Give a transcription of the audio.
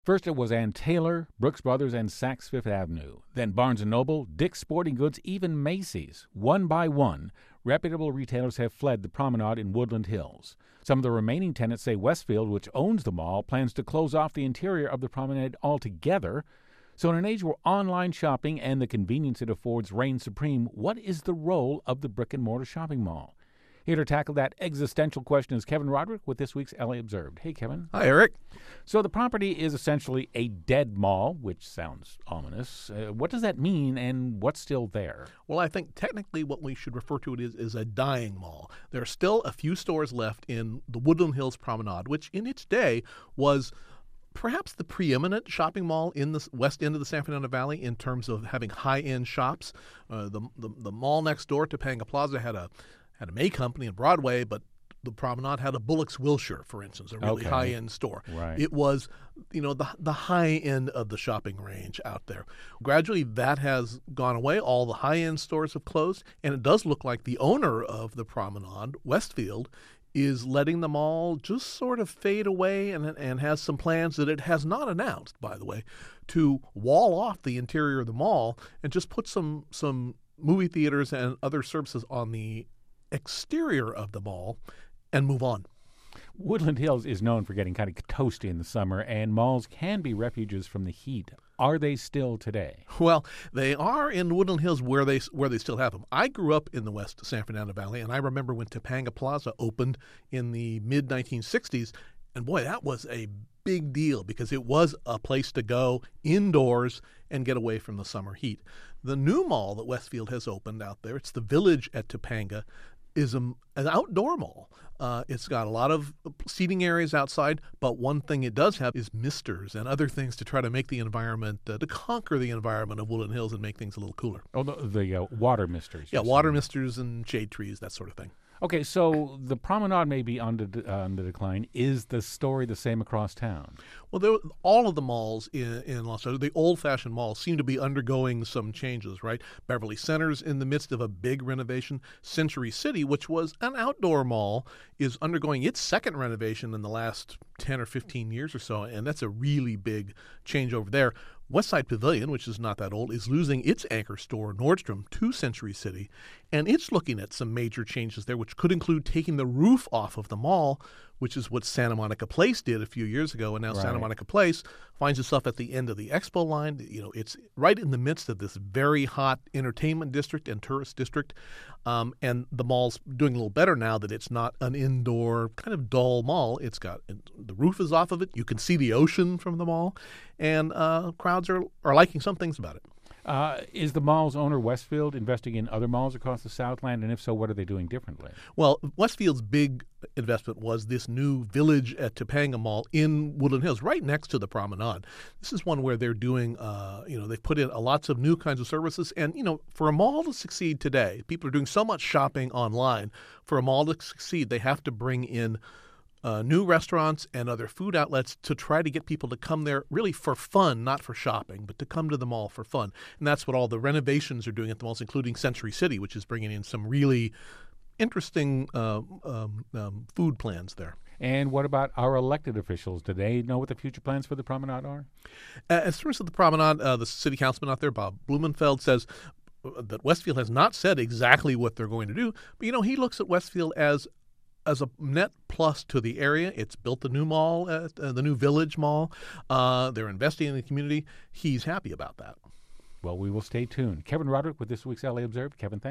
First it was Ann Taylor, Brooks Brothers, and Saks Fifth Avenue. Then Barnes & Noble, Dick's Sporting Goods, even Macy's. One by one, reputable retailers have fled the promenade in Woodland Hills. Some of the remaining tenants say Westfield, which owns the mall, plans to close off the interior of the promenade altogether. So in an age where online shopping and the convenience it affords reign supreme, what is the role of the brick-and-mortar shopping mall? Here to tackle that existential question is Kevin Roderick with this week's LA Observed. Hey, Kevin. Hi, Eric. So the property is essentially a dead mall, which sounds ominous. What does that mean, and what's still there? Well, I think technically what we should refer to it is a dying mall. There are still a few stores left in the Woodland Hills Promenade, which in its day was perhaps the preeminent shopping mall in the west end of the San Fernando Valley in terms of having high-end shops. The mall next door, Topanga Plaza, had a May Company and Broadway, but the Promenade had a Bullock's Wilshire, for instance, a really high-end store. Right. It was, the high end of the shopping range out there. Gradually, that has gone away. All the high-end stores have closed, and it does look like the owner of the Promenade, Westfield, is letting the mall just sort of fade away and has some plans that it has not announced, by the way, to wall off the interior of the mall and just put some movie theaters and other services on the exterior of the mall and move on. Woodland Hills is known for getting kind of toasty in the summer, and malls can be refuges from the heat. Are they still today? Well, they are in Woodland Hills where they still have them. I grew up in the West San Fernando Valley, and I remember when Topanga Plaza opened in the mid-1960s, and boy, that was a big deal because it was a place to go indoors and get away from the summer heat. The new mall that Westfield has opened out there, it's the Village at Topanga, is an outdoor mall. It's got a lot of seating areas outside, but one thing it does have is misters and other things to try to make the environment, to conquer the environment of Woodland Hills and make things a little cooler. Oh, the water misters. Yeah, water misters and shade trees, that sort of thing. Okay, so the promenade may be on the decline. Is the story the same across town? Well, all of the malls in Los Angeles, the old-fashioned malls, seem to be undergoing some changes, right? Beverly Center's in the midst of a big renovation. Century City, which was an outdoor mall, is undergoing its second renovation in the last 10 or 15 years or so, and that's a really big change over there. Westside Pavilion, which is not that old, is losing its anchor store, Nordstrom, to Century City, and it's looking at some major changes there, which could include taking the roof off of the mall, which is what Santa Monica Place did a few years ago, and now Santa Monica Place finds itself at the end of the Expo line. It's right in the midst of this very hot entertainment district and tourist district, and the mall's doing a little better now that it's not an indoor kind of dull mall. It's got the roof is off of it. You can see the ocean from the mall, and crowds are liking some things about it. Is the mall's owner, Westfield, investing in other malls across the Southland? And if so, what are they doing differently? Well, Westfield's big investment was this new Village at Topanga Mall in Woodland Hills, right next to the Promenade. This is one where they're doing, they've put in lots of new kinds of services. And, for a mall to succeed today, people are doing so much shopping online. For a mall to succeed, they have to bring in new restaurants and other food outlets to try to get people to come there really for fun, not for shopping, but to come to the mall for fun. And that's what all the renovations are doing at the malls, including Century City, which is bringing in some really interesting food plans there. And what about our elected officials? Do they know what the future plans for the promenade are? As far as the promenade, the city councilman out there, Bob Blumenfeld, says that Westfield has not said exactly what they're going to do, but he looks at Westfield as a net plus to the area. It's built the new mall, the new Village Mall. They're investing in the community. He's happy about that. Well, we will stay tuned. Kevin Roderick with this week's LA Observed. Kevin, thanks.